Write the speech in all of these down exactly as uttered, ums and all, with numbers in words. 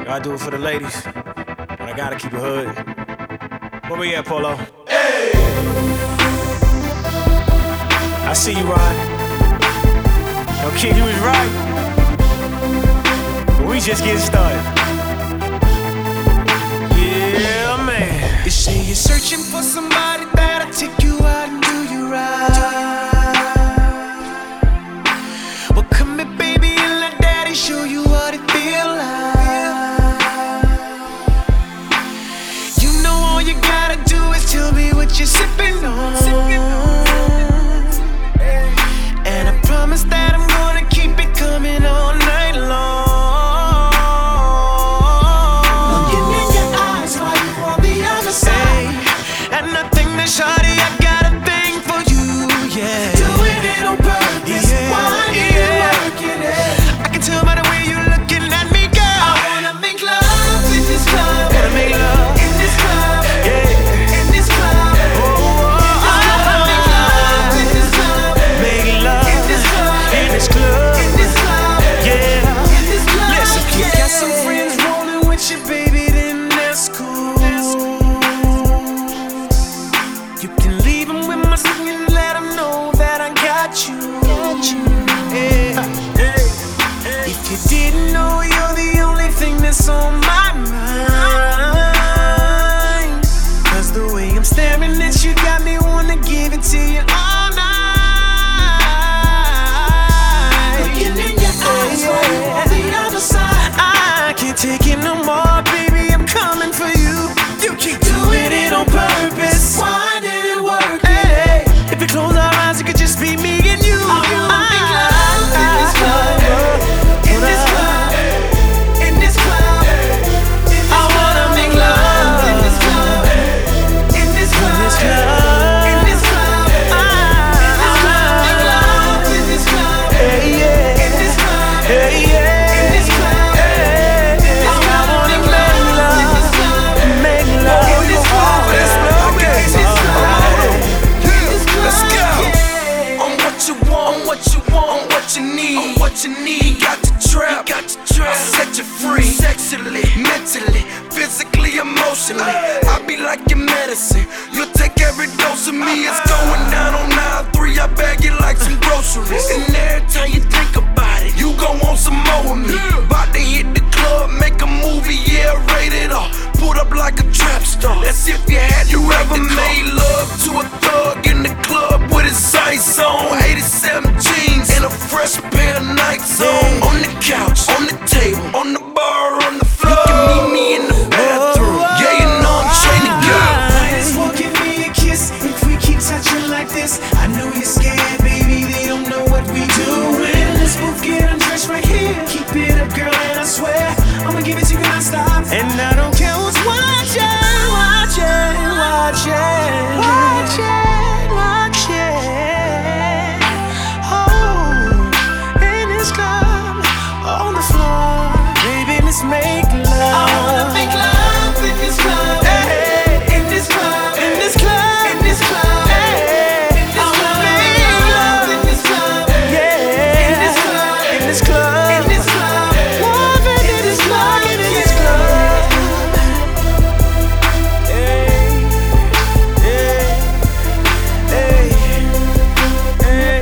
I do it for the ladies, but I gotta keep it hood. Where we at, Polo? Hey! I see you, Rod. Yo, kid, you was right. But we just getting started. Yeah, man. You say you're searching for somebody that'll take you out and do you right. Well, come here, baby, and let daddy show you what it feel like. You know all you gotta do is tell me what you're sipping on. And I promise that I'm gonna keep it coming all night long. Looking in your eyes while you on the other side. And I think that shawty, I got a thing for you, yeah. Doing it on purpose, yeah, why do you working it? I can tell by the way you're looking at me, girl. I wanna make love in this club. Wanna make love in this club, yeah. In this club, oh, oh, I wanna make love in this club. Make love in this club, in this club, in this club, yeah. in this club. Listen, If you got some friends rolling with you, baby, then that's cool. You can leave them with my son and let them know that I got you. Yeah. If you didn't know, you're the only thing that's on my mind. Cause the way I'm staring at you got me wanna give it to you all night. Looking in your eyes while you on the other side. I can't take it no more, baby, I'm coming for you. You keep doing it on purpose. Why did it work? Hey, if we close our eyes, it could just be me and you. I wanna make love in this club, in this club, in this club. I wanna make love in this club, in this club, in this club. I wanna make love in this club, Hey, yeah. in this club, Hey, yeah. in this club. Hey, I wanna make love in this club, make love in this club, in this club, in this yeah. club. Let's go. Yeah. On what you want, on what you want, on what you need, on what you need. Got the trap, got the trap. I'll set you free, sexually, mentally, physically, emotionally. I be like your medicine. You'll take every dose of me. It's going down on nine three. I bag it like some groceries. And every time you think about it, you gon' want some more of me. About to hit the club, make a movie, yeah, rated R. Put up like a trap star. That's if you had you ever made love to a thug in the club with his sights on. eighty-seven jeans and a fresh pair of Nikes on. On the couch, on the table, on the bar, on the floor. You can meet me in the bathroom. Yeah, you know I'm trying to go. Might as well give me a kiss if we keep touching like this. I know you're scared, baby, they don't know what we doing. Let's both get undressed right here. Keep it up, girl, and I swear I'ma give it to you non-stop. And I don't care who's watching, watching, watching, watching, watching. Oh, in this club, on the floor, baby, let's make love. I wanna make love in this club, Hey, in this club, in this club, in this club. hey, I wanna make love in this club, yeah, in this club, in this club, in this club. love it in this club, in this club. Hey, hey, hey, hey.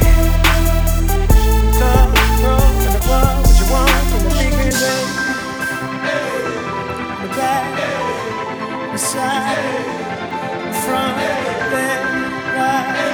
Club, roll, in the club, what you want from the big man, baby? The back, the side, the front, left, right.